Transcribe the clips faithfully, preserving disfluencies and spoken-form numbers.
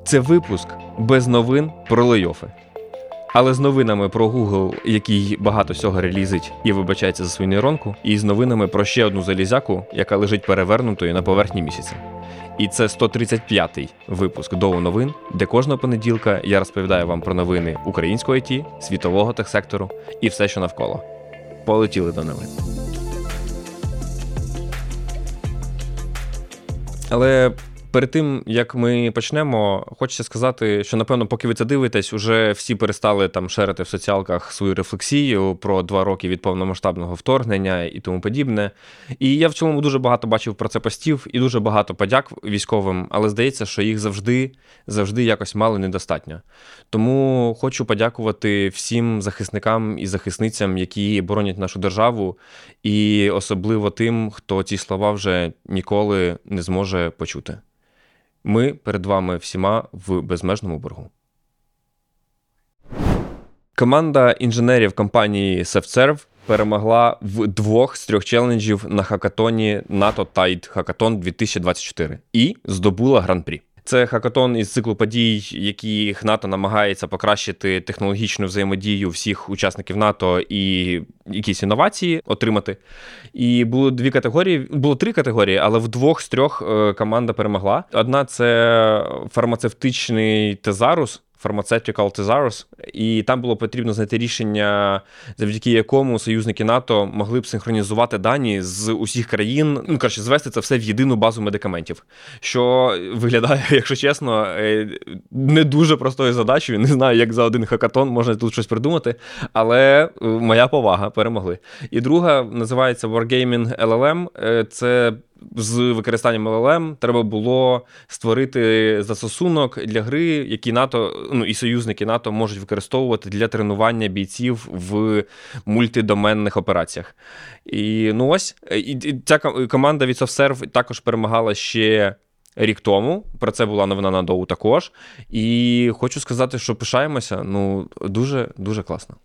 Це випуск без новин про лей-оффи. Але з новинами про Google, який багато всього релізить і вибачається за свою нейронку, і з новинами про ще одну залізяку, яка лежить перевернутою на поверхні місяця. І це сто тридцять п'ятий випуск Доу новин, де кожного понеділка я розповідаю вам про новини українського ай ті, світового техсектору і все, що навколо. Полетіли до новин. Але перед тим, як ми почнемо, хочеться сказати, що, напевно, поки ви це дивитесь, уже всі перестали там шерити в соціалках свою рефлексію про два роки від повномасштабного вторгнення і тому подібне. І я в цілому дуже багато бачив про це постів і дуже багато подяк військовим, але здається, що їх завжди, завжди якось мало недостатньо. Тому хочу подякувати всім захисникам і захисницям, які боронять нашу державу, і особливо тим, хто ці слова вже ніколи не зможе почути. Ми перед вами всіма в безмежному боргу. Команда інженерів компанії SafeServe перемогла в двох з трьох челенджів на хакатоні НАТО Tide Hackathon дві тисячі двадцять чотири і здобула гран-прі. Це хакатон із циклу подій, яких НАТО намагається покращити технологічну взаємодію всіх учасників НАТО і якісь інновації отримати. І було дві категорії, було три категорії, але в двох з трьох команда перемогла. Одна – це фармацевтичний тезарус, Pharmaceutical Thesaurus, і там було потрібно знайти рішення, завдяки якому союзники НАТО могли б синхронізувати дані з усіх країн, ну, коротше, звести це все в єдину базу медикаментів, що виглядає, якщо чесно, не дуже простою задачею, не знаю, як за один хакатон можна тут щось придумати, але моя повага, перемогли. І друга називається Wargaming ел ел ем, це з використанням ел ел ем треба було створити застосунок для гри, які НАТО, ну і союзники НАТО можуть використовувати для тренування бійців в мультидоменних операціях. І ну ось, і ця команда від SafeServe також перемагала ще рік тому, про це була новина на Доу також. І хочу сказати, що пишаємося, ну дуже-дуже класно.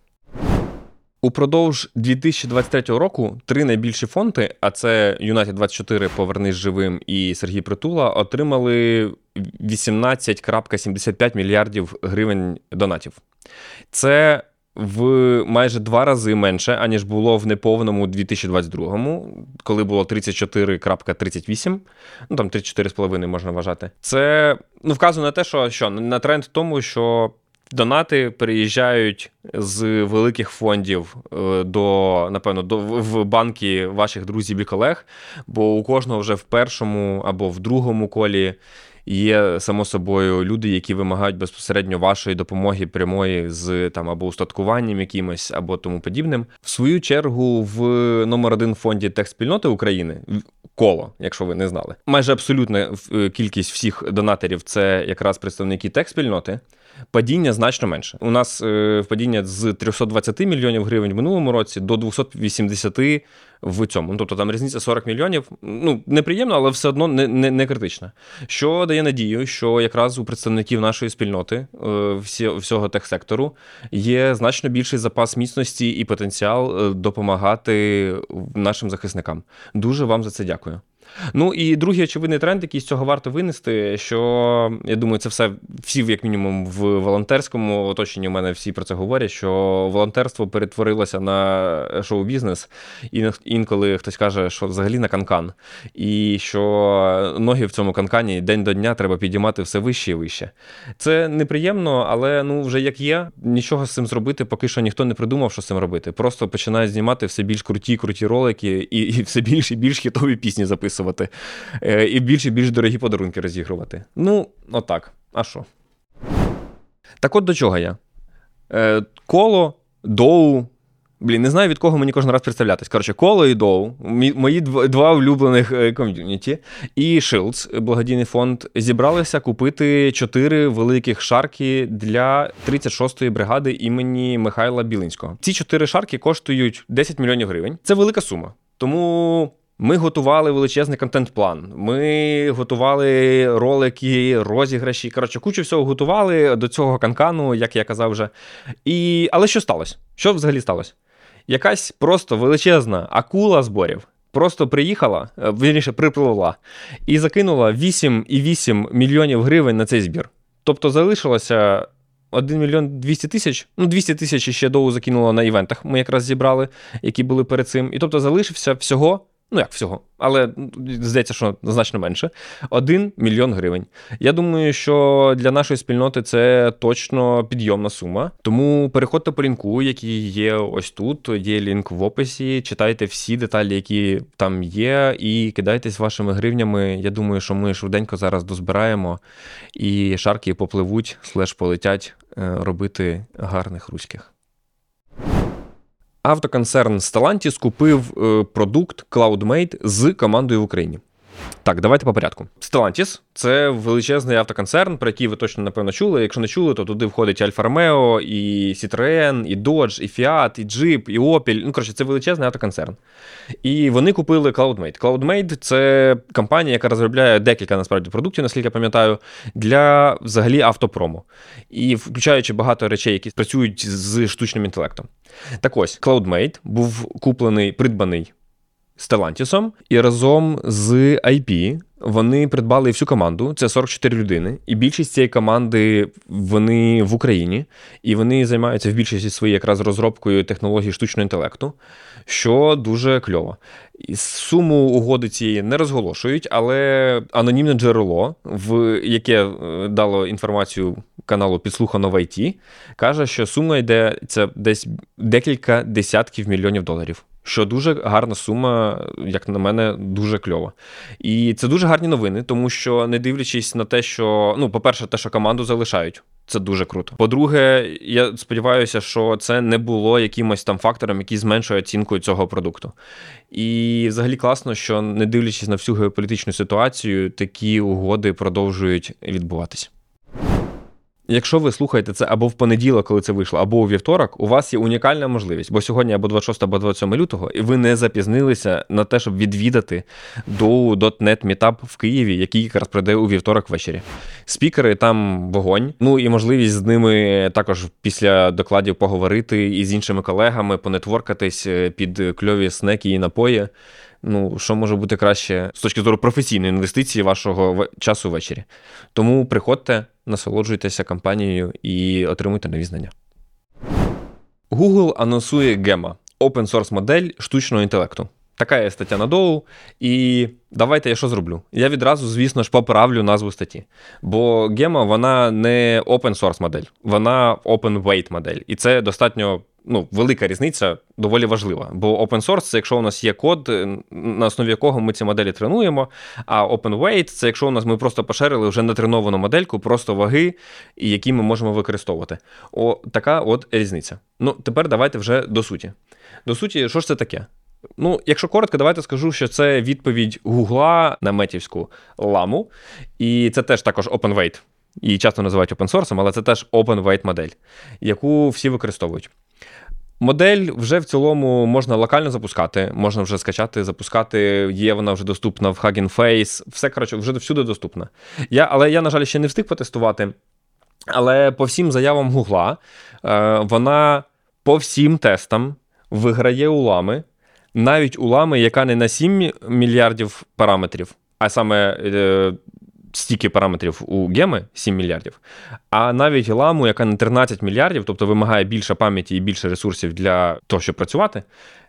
Упродовж дві тисячі двадцять третього року три найбільші фонди, а це Юнайтед двадцять чотири «Повернись живим» і Сергій Притула, отримали вісімнадцять цілих сімдесят п'ять мільярдів гривень донатів. Це в майже два рази менше, аніж було в неповному дві тисячі двадцять другому, коли було тридцять чотири цілих тридцять вісім, ну там тридцять чотири цілих п'ять можна вважати. Це ну, вказує на те, що, що на тренд в тому, що донати переїжджають з великих фондів до, напевно, до, в банки ваших друзів і колег, бо у кожного вже в першому або в другому колі є, само собою, люди, які вимагають безпосередньо вашої допомоги прямої з там або устаткуванням якимось, або тому подібним. В свою чергу, в номер один фонді техспільноти України, коло, якщо ви не знали, майже абсолютна кількість всіх донаторів – це якраз представники техспільноти, падіння значно менше. У нас е, падіння з триста двадцять мільйонів гривень в минулому році до двісті вісімдесят в цьому. Ну, тобто там різниця сорок мільйонів. Ну, неприємно, але все одно не, не, не критично. Що дає надію, що якраз у представників нашої спільноти, е, всі, всього техсектору, є значно більший запас міцності і потенціал допомагати нашим захисникам. Дуже вам за це дякую. Ну і другий очевидний тренд, який з цього варто винести, що, я думаю, це все, всі, як мінімум, в волонтерському оточенні у мене всі про це говорять, що волонтерство перетворилося на шоу-бізнес, і інколи хтось каже, що взагалі на канкан, і що ноги в цьому канкані день до дня треба підіймати все вище і вище. Це неприємно, але ну вже як є, нічого з цим зробити, поки що ніхто не придумав, що з цим робити. Просто починають знімати все більш круті-круті ролики і, і все більш і більш хітові пісні записувати. І більш і більш дорогі подарунки розігрувати. Ну, отак. А що? Так от до чого я? Е, коло, Доу. Блін, не знаю, від кого мені кожен раз представлятись. Коротше, коло і Доу, мої два улюблених ком'юніті, і Shields, благодійний фонд, зібралися купити чотири великих шарки для тридцять шостої бригади імені Михайла Білинського. Ці чотири шарки коштують десять мільйонів гривень. Це велика сума. Тому ми готували величезний контент-план, ми готували ролики, розіграші, коротше, кучу всього готували до цього канкану, як я казав вже. І... Але що сталося? Що взагалі сталося? Якась просто величезна акула зборів просто приїхала, вірніше, припливла, і закинула вісім цілих вісім мільйонів гривень на цей збір. Тобто залишилося один мільйон двісті тисяч, ну двісті тисяч ще доу закинуло на івентах, ми якраз зібрали, які були перед цим. І тобто залишився всього, ну як всього, але здається, що значно менше, один мільйон гривень. Я думаю, що для нашої спільноти це точно підйомна сума. Тому переходьте по лінку, який є ось тут, є лінк в описі, читайте всі деталі, які там є, і кидайтесь вашими гривнями. Я думаю, що ми швиденько зараз дозбираємо, і шарки попливуть, слеш полетять робити гарних руських. Автоконцерн Stellantis купив продукт CloudMate з командою в Україні. Так, давайте по порядку. Stellantis – це величезний автоконцерн, про який ви точно, напевно, чули. Якщо не чули, то туди входить Альфа Ромео, і Citroen, і Dodge, і Fiat, і Jeep, і Opel. Ну, коротше, це величезний автоконцерн. І вони купили CloudMate. CloudMate – це компанія, яка розробляє декілька, насправді, продуктів, наскільки я пам'ятаю, для, взагалі, автопрому. І включаючи багато речей, які працюють з штучним інтелектом. Так ось, CloudMate був куплений, придбаний Stellantis, і разом з ай пі вони придбали всю команду, це сорок чотири людини, і більшість цієї команди, вони в Україні, і вони займаються в більшості своєю якраз розробкою технологій штучного інтелекту, що дуже кльово. Суму угоди цієї не розголошують, але анонімне джерело, в яке дало інформацію каналу «Підслухано в ай ті», каже, що сума йде це десь декілька десятків мільйонів доларів. Що дуже гарна сума, як на мене, дуже кльова. І це дуже гарні новини, тому що, не дивлячись на те, що, ну, по-перше, те, що команду залишають, це дуже круто. По-друге, я сподіваюся, що це не було якимось там фактором, який зменшує оцінку цього продукту. І взагалі класно, що, не дивлячись на всю геополітичну ситуацію, такі угоди продовжують відбуватись. Якщо ви слухаєте це або в понеділок, коли це вийшло, або у вівторок, у вас є унікальна можливість, бо сьогодні або двадцять шостого, або двадцять сьомого лютого, і ви не запізнилися на те, щоб відвідати доу точка нет Meetup в Києві, який якраз пройде у вівторок ввечері. Спікери там вогонь, ну і можливість з ними також після докладів поговорити і з іншими колегами, понетворкатись під кльові снеки і напої. Ну, що може бути краще з точки зору професійної інвестиції вашого часу ввечері. Тому приходьте, насолоджуйтеся компанією і отримуйте нові знання. Google анонсує Gemma – open-source модель штучного інтелекту. Така є стаття на доу, і давайте я що зроблю? Я відразу, звісно ж, поправлю назву статті. Бо Gemma, вона не open-source модель, вона open-weight модель. І це достатньо, ну, велика різниця, доволі важлива. Бо open source – це якщо у нас є код, на основі якого ми ці моделі тренуємо, а open weight – це якщо у нас ми просто поширили вже натреновану модельку, просто ваги, які ми можемо використовувати. О, така от різниця. Ну, тепер давайте вже до суті. До суті, що ж це таке? Ну, якщо коротко, давайте скажу, що це відповідь Гугла на метівську ламу, і це теж також open weight. Її часто називають open source, але це теж open weight модель, яку всі використовують. Модель вже в цілому можна локально запускати, можна вже скачати, запускати, є вона вже доступна в Hugging Face, все, коротше, вже всюди доступна. Я, але я, на жаль, ще не встиг потестувати, але по всім заявам Гугла е, вона по всім тестам виграє у лами, навіть у лами, яка не на сім мільярдів параметрів, а саме е, стільки параметрів у Геми, сім мільярдів, а навіть ламу, яка на тринадцять мільярдів, тобто вимагає більше пам'яті і більше ресурсів для того, щоб працювати,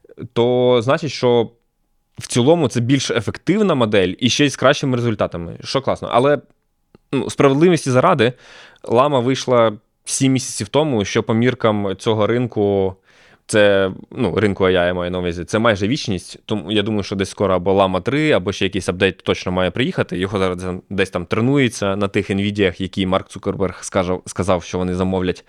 то значить, що в цілому це більш ефективна модель і ще й з кращими результатами, що класно. Але ну, справедливості заради, лама вийшла сім місяців тому, що по міркам цього ринку, це, ну, ринку ей ай я маю на увазі, це майже вічність, тому я думаю, що десь скоро або Llama три, або ще якийсь апдейт точно має приїхати, його зараз десь там тренується на тих NVIDIA, які Марк Цукерберг сказав, сказав, що вони замовлять.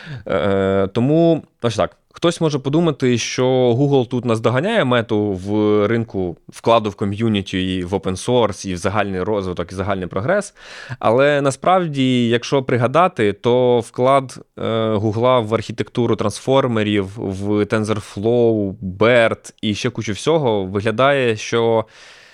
Е, тому, ось так. Хтось може подумати, що Google тут наздоганяє мету в ринку вкладу в ком'юніті, і в open source, і в загальний розвиток, і загальний прогрес. Але насправді, якщо пригадати, то вклад е, Google в архітектуру трансформерів, в TensorFlow, BERT і ще кучу всього виглядає, що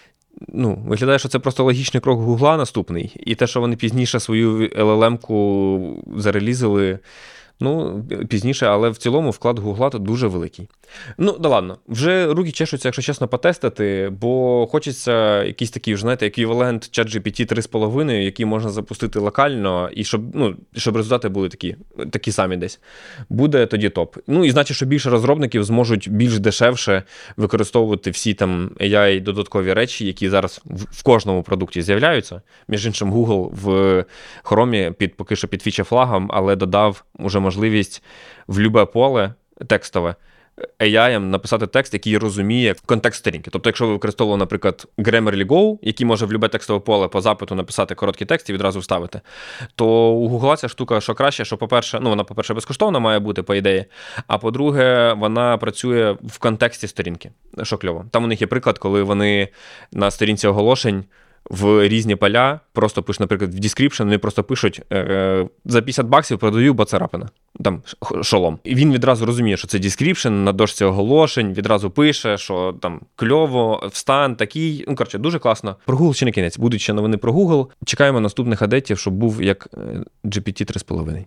Ну, виглядає, що це просто логічний крок Гугла наступний. І те, що вони пізніше свою ел ел ем-ку зарелізили, ну, пізніше, але в цілому вклад Гугла тут дуже великий. Ну, да ладно. Вже руки чешуться, якщо чесно, потестити, бо хочеться якийсь такий, вже, знаєте, еквівалент ChatGPT три з половиною, який можна запустити локально, і щоб, ну, щоб результати були такі, такі самі десь. Буде тоді топ. Ну, і значить, що більше розробників зможуть більш дешевше використовувати всі там ей ай додаткові речі, які зараз в, в кожному продукті з'являються. Між іншим, Google в Chrome під, поки що під фіча-флагом, але додав уже можливість в любе поле текстове ей ай написати текст, який розуміє контекст сторінки. Тобто, якщо ви використовували, наприклад, Grammarly Go, який може в любе текстове поле по запиту написати короткий текст і відразу вставити, то у Google ця штука, що краще, що, по-перше, ну, вона, по-перше, безкоштовна має бути, по ідеї, а по-друге, вона працює в контексті сторінки, що кльово. Там у них є приклад, коли вони на сторінці оголошень в різні поля просто пишуть, наприклад, в description, вони просто пишуть е, за п'ятдесят баксів продаю, бо царапина. Там шолом. І він відразу розуміє, що це description на дошці оголошень, відразу пише, що там кльово, встан такий. Ну, коротше, дуже класно. Про Google ще не кінець. Будуть ще новини про Google. Чекаємо наступних адетів, щоб був як джі пі ті три з половиною.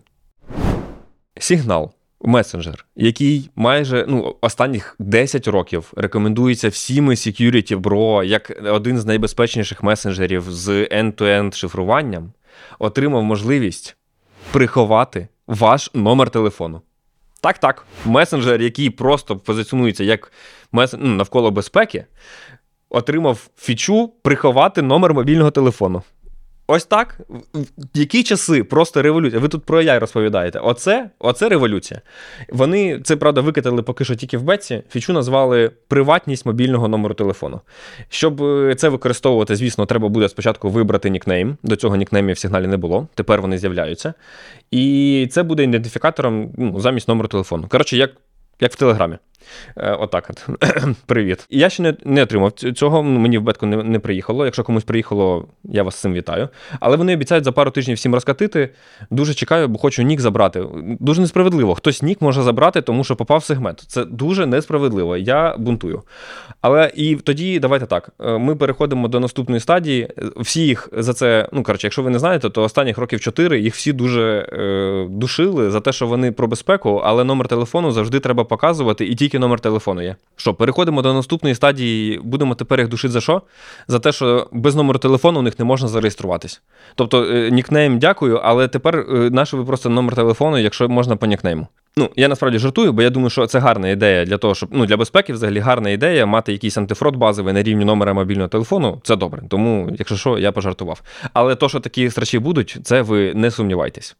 Сигнал. Месенджер, який майже ну, останніх десять років рекомендується всіми security bro як один з найбезпечніших месенджерів з end-to-end шифруванням, отримав можливість приховати ваш номер телефону. Так-так, месенджер, який просто позиціонується як месен... ну, навколо безпеки, отримав фічу приховати номер мобільного телефону. Ось так. Які часи? Просто революція. Ви тут про ей ай розповідаєте. Оце, оце революція. Вони, це, правда, викатали поки що тільки в бетці. Фічу назвали приватність мобільного номеру телефону. Щоб це використовувати, звісно, треба буде спочатку вибрати нікнейм. До цього нікнеймів в сигналі не було. Тепер вони з'являються. І це буде ідентифікатором ну, замість номеру телефону. Коротше, як, як в Телеграмі. Отак от. Привіт. Я ще не, не отримав цього, мені в бетку не, не приїхало. Якщо комусь приїхало, я вас з цим вітаю. Але вони обіцяють за пару тижнів всім розкатити. Дуже чекаю, бо хочу нік забрати. Дуже несправедливо. Хтось нік може забрати, тому що попав в сегмент. Це дуже несправедливо. Я бунтую. Але і тоді, давайте так, ми переходимо до наступної стадії. Всі їх за це, ну, коротше, якщо ви не знаєте, то останніх років чотири їх всі дуже е, душили за те, що вони про безпеку, але номер телефону завжди треба показувати, і тільки номер телефону є. Що, переходимо до наступної стадії, будемо тепер їх душити за що? За те, що без номеру телефону у них не можна зареєструватись. Тобто, е, нікнейм дякую, але тепер е, наше ви просто номер телефону, якщо можна по нікнейму. Ну, я насправді жартую, бо я думаю, що це гарна ідея для того, щоб, ну, для безпеки взагалі гарна ідея мати якийсь антифрод базовий на рівні номера мобільного телефону, це добре. Тому, якщо що, я пожартував. Але то, що такі страчі будуть, це ви не сумнівайтесь.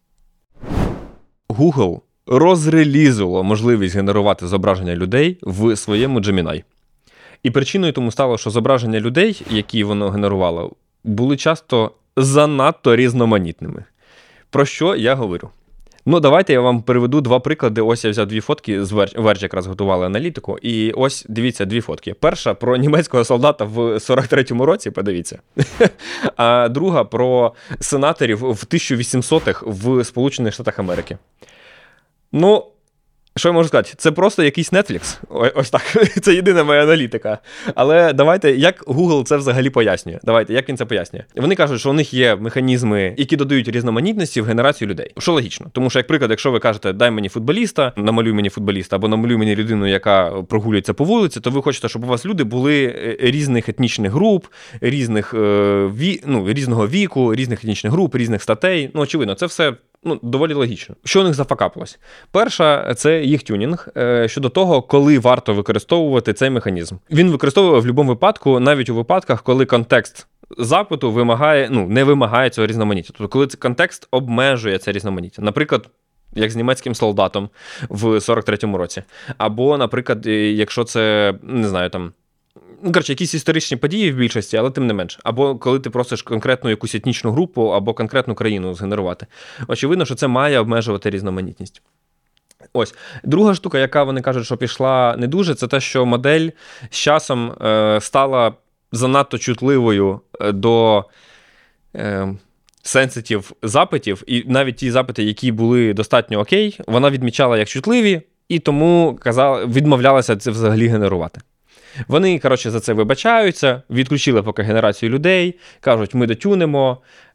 Google розрелізило можливість генерувати зображення людей в своєму Gemini. І причиною тому стало, що зображення людей, які воно генерувало, були часто занадто різноманітними. Про що я говорю? Ну, давайте я вам приведу два приклади. Ось я взяв дві фотки, з Verge якраз готували аналітику, і ось, дивіться, дві фотки. Перша про німецького солдата в сорок третьому році, подивіться. А друга про сенаторів в тисяча вісімсотих в Сполучених Штатах Америки. Ну, що я можу сказати? Це просто якийсь Netflix. Ось так. Це єдина моя аналітика. Але давайте, як Google це взагалі пояснює? Давайте, як він це пояснює? Вони кажуть, що у них є механізми, які додають різноманітності в генерацію людей. Що логічно. Тому що, як приклад, якщо ви кажете, дай мені футболіста, намалюй мені футболіста, або намалюй мені людину, яка прогулюється по вулиці, то ви хочете, щоб у вас люди були різних етнічних груп, різних, ві... ну, різного віку, різних етнічних груп, різних статей. Ну, очевидно, це все ну, доволі логічно. Що у них зафакапилось? Перша – це їх тюнінг е, щодо того, коли варто використовувати цей механізм. Він використовує в будь-якому випадку, навіть у випадках, коли контекст запиту вимагає, ну, не вимагає цього різноманіття. Тобто, коли контекст обмежує це різноманіття. Наприклад, як з німецьким солдатом в сорок третьому році. Або, наприклад, якщо це, не знаю, там, ну, коротше, якісь історичні події в більшості, але тим не менш. Або коли ти просиш конкретну якусь етнічну групу, або конкретну країну згенерувати. Очевидно, що це має обмежувати різноманітність. Ось. Друга штука, яка вони кажуть, що пішла не дуже, це те, що модель з часом е, стала занадто чутливою до е, сенситив запитів, і навіть ті запити, які були достатньо окей, вона відмічала як чутливі, і тому казала, відмовлялася це взагалі генерувати. Вони, коротше, за це вибачаються, відключили поки генерацію людей, кажуть, ми дотюнемо,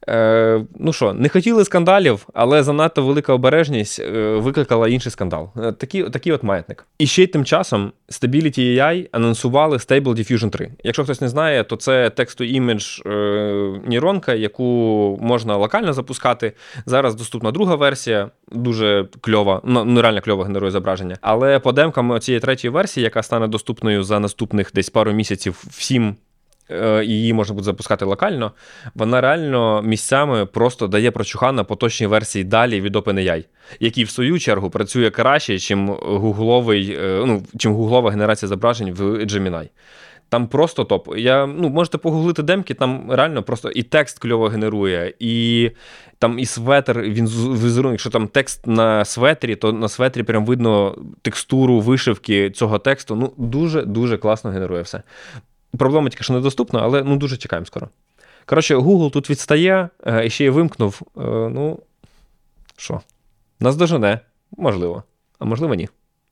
Е, ну що, не хотіли скандалів, але занадто велика обережність е, викликала інший скандал. Е, такий, такий от маятник. І ще й тим часом Stability ей ай анонсували Stable Diffusion три. Якщо хтось не знає, то це text-to-image е, нейронка, яку можна локально запускати. Зараз доступна друга версія, дуже кльова, ну, ну реально кльово генерує зображення. Але по демкам цієї третьої версії, яка стане доступною за наступних десь пару місяців всім, її можна буде запускати локально, вона реально місцями просто дає прочуха на поточній версії далі від OpenAI, який в свою чергу працює краще, чим гугловий, ну, чим гуглова генерація зображень в Gemini. Там просто топ. Я, ну, можете погуглити демки, там реально просто і текст кльово генерує, і там і светр, він візерунок, якщо там текст на светрі, то на светрі прям видно текстуру вишивки цього тексту. Ну, дуже-дуже класно генерує все. Проблема тільки, що недоступна, але ну, дуже чекаємо скоро. Коротше, Google тут відстає, і ще й вимкнув. Ну, що? Нас дожене. Можливо. А можливо, ні.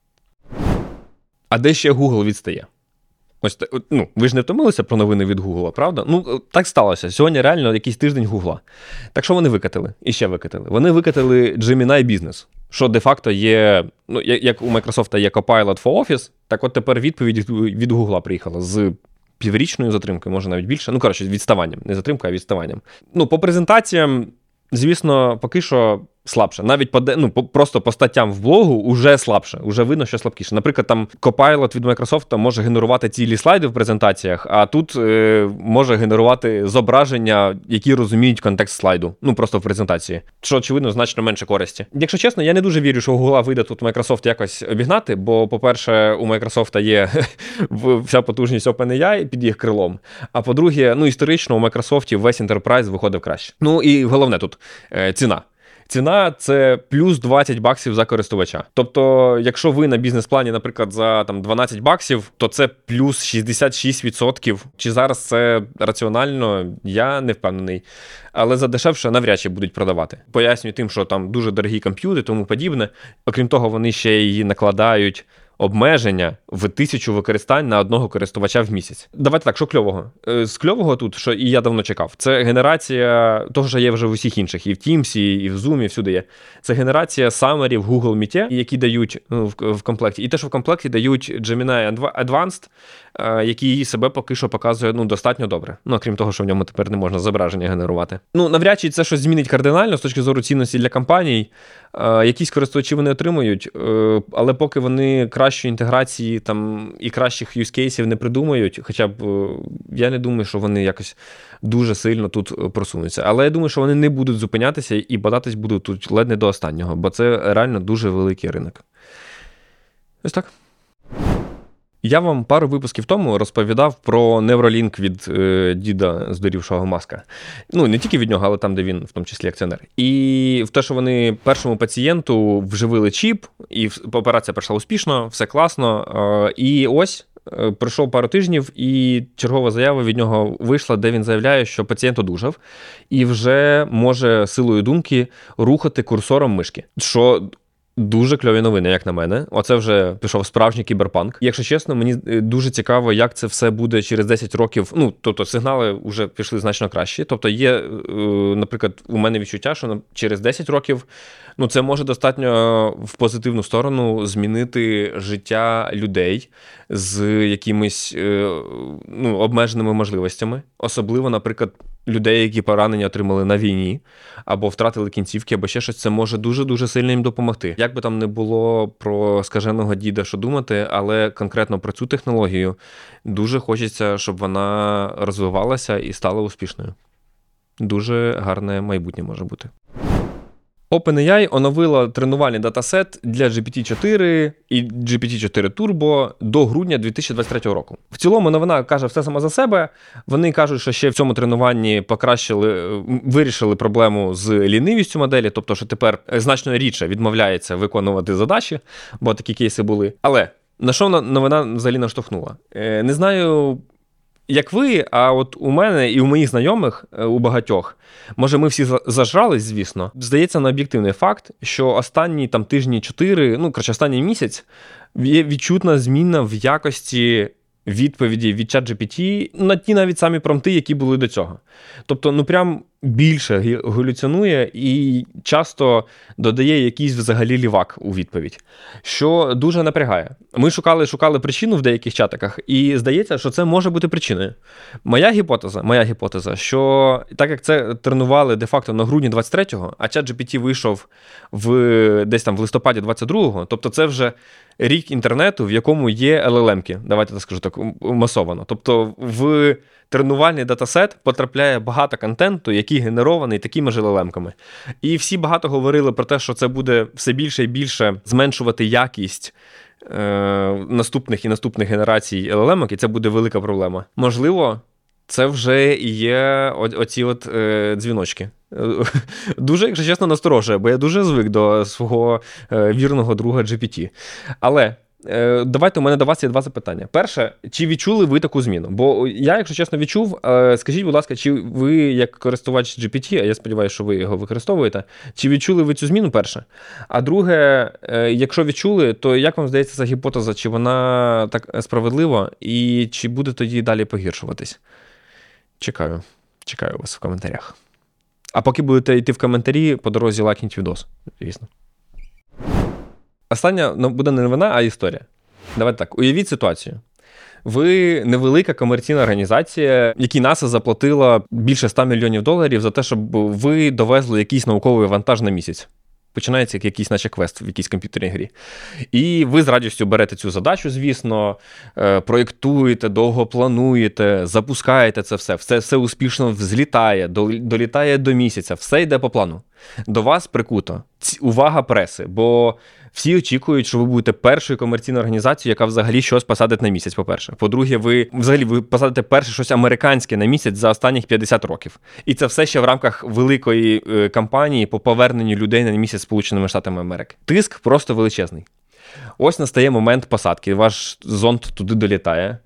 А де ще Google відстає? Ось, ну, ви ж не втомилися про новини від Google, правда? Ну, так сталося. Сьогодні реально якийсь тиждень Google. Так що вони викатили? І ще викатили. Вони викатили Gemini Business, що де-факто є, ну, як у Microsoft є Copilot for Office, так от тепер відповідь від Google приїхала з піврічною затримкою, може навіть більше. Ну, коротше, відставанням. Не затримкою, а відставанням. Ну, по презентаціям, звісно, поки що слабше. Навіть по, ну, по, просто по статтям в блогу уже слабше. Уже видно, що слабкіше. Наприклад, там Copilot від Microsoft може генерувати цілі слайди в презентаціях, а тут е, може генерувати зображення, які розуміють контекст слайду. Ну, просто в презентації. Що, очевидно, значно менше користі. Якщо чесно, я не дуже вірю, що у Google вийде тут Microsoft якось обігнати, бо, по-перше, у Microsoft є вся потужність OpenAI під їх крилом, а по-друге, ну, історично у Microsoft весь Enterprise виходив краще. Ну, і головне тут е, – ціна. Ціна – це плюс двадцять баксів за користувача. Тобто, якщо ви на бізнес-плані, наприклад, за там, дванадцять баксів, то це плюс шістдесят шість відсотків. Чи зараз це раціонально, я не впевнений. Але за дешевше навряд чи будуть продавати. Пояснюю тим, що там дуже дорогі комп'ютери і тому подібне. Окрім того, вони ще й накладають обмеження в тисячу використань на одного користувача в місяць. Давайте так, що кльового? З кльового тут, що і я давно чекав, це генерація того, що є вже в усіх інших, і в Teams, і в Zoom, і всюди є. Це генерація самері в Google Meet, які дають ну, в, в комплекті. І те, що в комплекті дають Gemini Advanced, який себе поки що показує ну, достатньо добре. Ну, крім того, що в ньому тепер не можна зображення генерувати. Ну, навряд чи це щось змінить кардинально з точки зору цінності для компаній. Якісь користувачі вони отримують, але поки вони кращої інтеграції там, і кращих юзкейсів не придумають, хоча б я не думаю, що вони якось дуже сильно тут просунуться. Але я думаю, що вони не будуть зупинятися і бодатись будуть тут ледь не до останнього, бо це реально дуже великий ринок. Ось так. Я вам пару випусків тому розповідав про Neuralink від е, діда здурівшого Маска. Ну, не тільки від нього, але там, де він, в тому числі, акціонер. І в те, що вони першому пацієнту вживили чіп, і операція пройшла успішно, все класно. Е, і ось е, пройшов пару тижнів, і чергова заява від нього вийшла, де він заявляє, що пацієнт одужав і вже може силою думки рухати курсором мишки. Що дуже кльові новини, як на мене. Оце вже пішов справжній кіберпанк. Якщо чесно, мені дуже цікаво, як це все буде через десять років. Ну, тобто сигнали вже пішли значно краще. Тобто є, наприклад, у мене відчуття, що через десять років ну, це може достатньо в позитивну сторону змінити життя людей з якимись ну, обмеженими можливостями. Особливо, наприклад, людей, які поранення отримали на війні, або втратили кінцівки, або ще щось, це може дуже-дуже сильно їм допомогти. Як би там не було про скаженого діда, що думати, але конкретно про цю технологію дуже хочеться, щоб вона розвивалася і стала успішною. Дуже гарне майбутнє може бути. OpenAI оновила тренувальний датасет для джі пі ті чотири і джі пі ті чотири Turbo до грудня дві тисячі двадцять третього року. В цілому новина каже все сама за себе. Вони кажуть, що ще в цьому тренуванні покращили, вирішили проблему з лінивістю моделі, тобто, що тепер значно рідше відмовляється виконувати задачі, бо такі кейси були. Але на що новина взагалі наштовхнула? Не знаю, як ви, а от у мене і у моїх знайомих, у багатьох, може ми всі зажрались, звісно, здається на об'єктивний факт, що останні там тижні чотири, ну, коротше, останній місяць, є відчутна зміна в якості відповіді від ChatGPT на ті навіть самі промпти, які були до цього. Тобто, ну прям більше галюцинує і часто додає якийсь взагалі лівак у відповідь, що дуже напрягає. Ми шукали, шукали причину в деяких чатиках, і здається, що це може бути причиною. Моя гіпотеза, моя гіпотеза, що так як це тренували де-факто на грудні двадцять третього, а ChatGPT вийшов в, десь там в листопаді двадцять другого, тобто це вже рік інтернету, в якому є ел ел ем-ки, давайте так скажу так, масовано. Тобто в тренувальний датасет потрапляє багато контенту, який генерований такими ж ел ел ем-ками. І всі багато говорили про те, що це буде все більше і більше зменшувати якість е, наступних і наступних генерацій ел ел ем-ок, і це буде велика проблема. Можливо, це вже і є оці от е, дзвіночки. Дуже, якщо чесно, насторожує, бо я дуже звик до свого е, вірного друга джі пі ті. Але е, давайте, у мене до вас є два запитання. Перше, чи відчули ви таку зміну? Бо я, якщо чесно, відчув. Е, скажіть, будь ласка, чи ви, як користувач джі пі ті, а я сподіваюся, що ви його використовуєте, чи відчули ви цю зміну, перше? А друге, е, якщо відчули, то як вам здається ця гіпотеза, чи вона так справедлива, і чи буде тоді далі погіршуватись? Чекаю. Чекаю вас в коментарях. А поки будете йти в коментарі, по дорозі лайкніть відос, звісно. Остання, ну, буде не новина, а історія. Давайте так, уявіть ситуацію. Ви невелика комерційна організація, якій НАСА заплатила більше ста мільйонів доларів за те, щоб ви довезли якийсь науковий вантаж на місяць. Починається як якийсь наче квест в якійсь комп'ютерній грі. І ви з радістю берете цю задачу, звісно, проєктуєте, довго плануєте, запускаєте це все. Все, все успішно взлітає, долітає до місяця, все йде по плану. До вас прикуто увага преси, бо всі очікують, що ви будете першою комерційною організацією, яка взагалі щось посадить на місяць, по-перше. По-друге, ви взагалі ви посадите перше щось американське на місяць за останніх п'ятдесят років. І це все ще в рамках великої е, кампанії по поверненню людей на місяць Сполученими Штатами Америки. Тиск просто величезний. Ось настає момент посадки, ваш зонд туди долітає,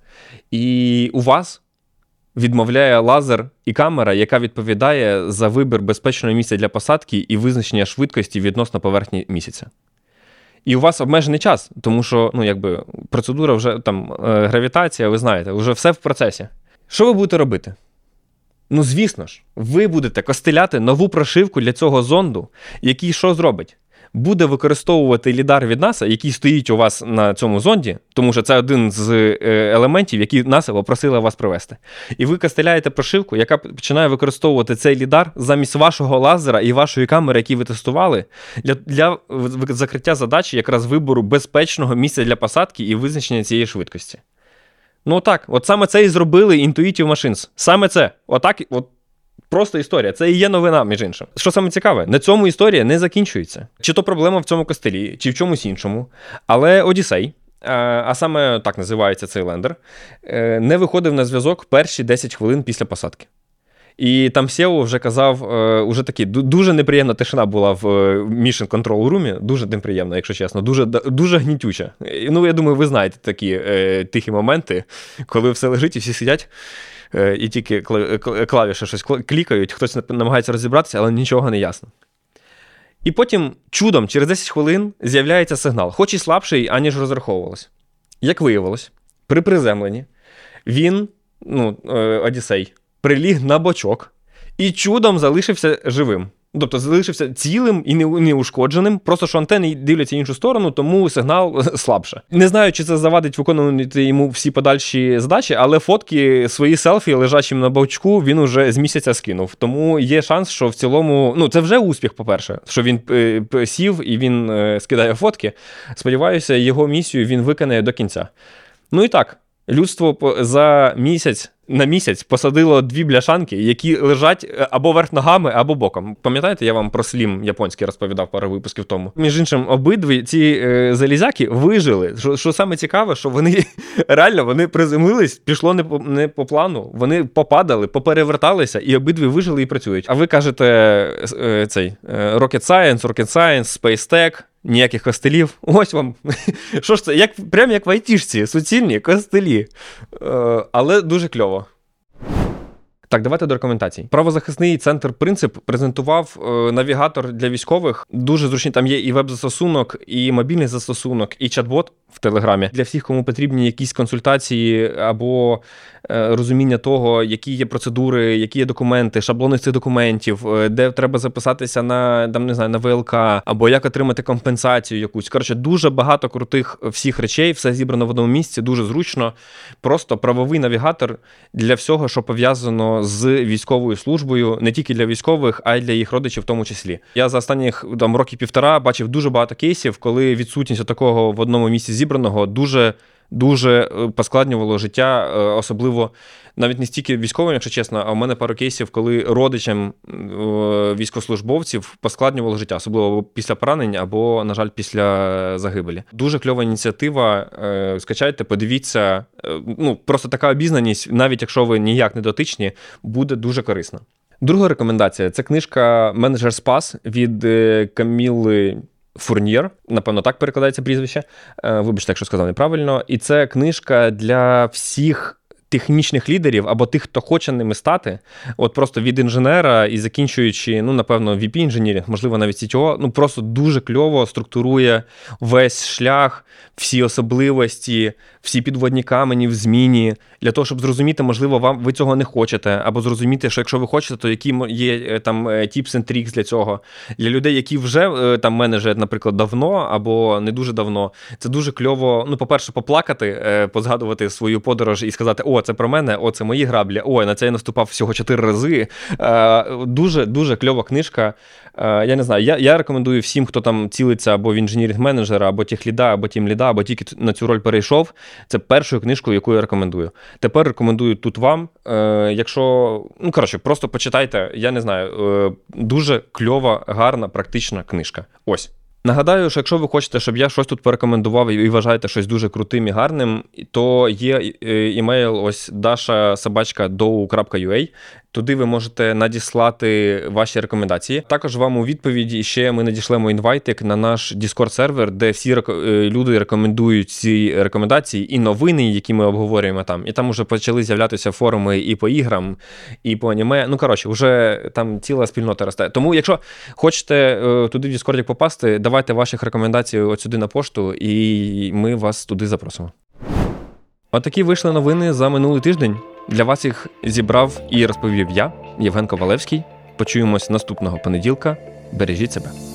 і у вас відмовляє лазер і камера, яка відповідає за вибір безпечного місця для посадки і визначення швидкості відносно поверхні місяця. І у вас обмежений час, тому що, ну, якби, процедура вже, там, е, гравітація, ви знаєте, вже все в процесі. Що ви будете робити? Ну, звісно ж, ви будете костеляти нову прошивку для цього зонду, який що зробить? Буде використовувати лідар від НАСА, який стоїть у вас на цьому зонді, тому що це один з елементів, які НАСА попросила вас привезти. І ви костеляєте прошивку, яка починає використовувати цей лідар замість вашого лазера і вашої камери, які ви тестували, для, для закриття задачі якраз вибору безпечного місця для посадки і визначення цієї швидкості. Ну так, от саме це і зробили Intuitive Machines. Саме це. Отак, от. Просто історія. Це і є новина, між іншим. Що саме цікаве, на цьому історія не закінчується. Чи то проблема в цьому костелі, чи в чомусь іншому. Але Одіссей, а саме так називається цей лендер, не виходив на зв'язок перші десять хвилин після посадки. І там сео вже казав, уже такі, дуже неприємна тишина була в Mission Control Room, дуже неприємна, якщо чесно, дуже, дуже гнітюча. Ну, я думаю, ви знаєте такі е, тихі моменти, коли все лежить і всі сидять, і тільки клавіші щось клікають, хтось намагається розібратися, але нічого не ясно. І потім чудом через десять хвилин з'являється сигнал, хоч і слабший, аніж розраховувалось. Як виявилось, при приземленні він, ну, Одіссей, приліг на бочок і чудом залишився живим. Тобто залишився цілим і неушкодженим, просто що антени дивляться в іншу сторону, тому сигнал слабше. Не знаю, чи це завадить виконувати йому всі подальші задачі, але фотки, свої селфі, лежачим на бочку, він уже з місяця скинув. Тому є шанс, що в цілому, ну це вже успіх, по-перше, що він е, сів і він е, скидає фотки. Сподіваюся, його місію він виконає до кінця. Ну і так, людство за місяць на місяць посадило дві бляшанки, які лежать або верх ногами, або боком. Пам'ятаєте, я вам про слім японський розповідав пару випусків тому? Між іншим, обидві ці е, залізяки вижили. Що, що саме цікаве, що вони реально вони приземлились, пішло не по, не по плану, вони попадали, попереверталися, і обидві вижили і працюють. А ви кажете, е, цей, е, Rocket Science, Rocket Science, Space Tech, ніяких костелів. Ось вам. Що ж це? Як, прям як в айтішці, суцільні костелі. Е, але дуже кльово. Так, давайте до рекомендацій. Правозахисний центр «Принцип» презентував е, навігатор для військових. Дуже зручний, там є і веб-застосунок, і мобільний застосунок, і чат-бот в Телеграмі. Для всіх, кому потрібні якісь консультації або е, розуміння того, які є процедури, які є документи, шаблони цих документів, е, де треба записатися на, там, не знаю, на ВЛК, або як отримати компенсацію якусь. Коротше, дуже багато крутих всіх речей, все зібрано в одному місці, дуже зручно. Просто правовий навігатор для всього, що пов'язано з військовою службою, не тільки для військових, а й для їх родичів в тому числі. Я за останніх там роки півтора бачив дуже багато кейсів, коли відсутність такого в одному місці зібраного дуже дуже поскладнювало життя, особливо навіть не стільки військовим, якщо чесно, а в мене пару кейсів, коли родичам військовослужбовців поскладнювало життя, особливо після поранень або, на жаль, після загибелі. Дуже кльова ініціатива. Скачайте, подивіться. Ну, просто така обізнаність, навіть якщо ви ніяк не дотичні, буде дуже корисна. Друга рекомендація – це книжка «Менеджер Спас» від Каміли Фурньєр, напевно, так перекладається прізвище. Вибачте, якщо сказав неправильно. І це книжка для всіх технічних лідерів або тих, хто хоче ними стати. От просто від інженера і закінчуючи, ну, напевно, ві пі-інженірінг, можливо, навіть сі ті о, ну, просто дуже кльово структурує весь шлях, всі особливості, всі підводні камені в зміні, для того, щоб зрозуміти, можливо, вам ви цього не хочете, або зрозуміти, що якщо ви хочете, то які є там tips and tricks для цього. Для людей, які вже там менеджерять, наприклад, давно або не дуже давно, це дуже кльово, ну, по-перше, поплакати, позгадувати свою подорож і сказати: о, це про мене, о, це мої граблі, ой, на це я наступав всього чотири рази. Дуже-дуже кльова книжка. Я не знаю, я, я рекомендую всім, хто там цілиться або в інженірінг-менеджера, або техліда, або тімліда, або тільки на цю роль перейшов. Це першою книжкою, яку я рекомендую. Тепер рекомендую тут вам. Е, якщо, ну, коротше, просто почитайте, я не знаю, е, дуже кльова, гарна, практична книжка. Ось. Нагадаю, що якщо ви хочете, щоб я щось тут порекомендував і вважаєте щось дуже крутим і гарним, то є імейл ось dasha собачка доу крапка ю а. Туди ви можете надіслати ваші рекомендації. Також вам у відповіді ще ми надішлемо інвайтик на наш Discord-сервер, де всі люди рекомендують ці рекомендації і новини, які ми обговорюємо там. І там вже почали з'являтися форуми і по іграм, і по аніме. Ну, коротше, вже там ціла спільнота росте. Тому, якщо хочете туди в Discord попасти, давайте ваших рекомендацій от сюди на пошту, і ми вас туди запросимо. Отакі вийшли новини за минулий тиждень. Для вас їх зібрав і розповів я, Євген Ковалевський. Почуємось наступного понеділка. Бережіть себе.